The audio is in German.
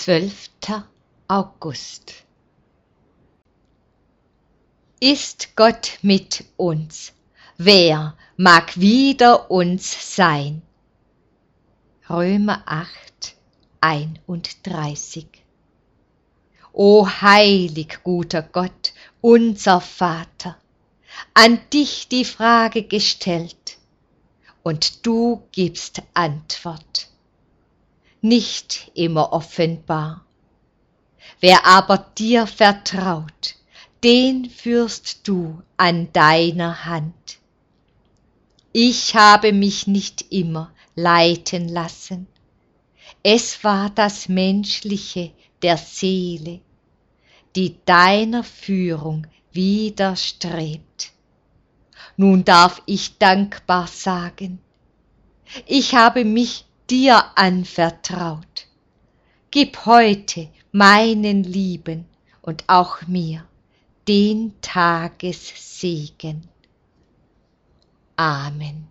12. August. Ist Gott mit uns? Wer mag wider uns sein? Römer 8, 31. O heilig guter Gott, unser Vater, an dich die Frage gestellt, und du gibst Antwort. Nicht immer offenbar. Wer aber dir vertraut, den führst du an deiner Hand. Ich habe mich nicht immer leiten lassen. Es war das Menschliche der Seele, die deiner Führung widerstrebt. Nun darf ich dankbar sagen, ich habe mich dir anvertraut. Gib heute meinen Lieben und auch mir den Tagessegen. Amen.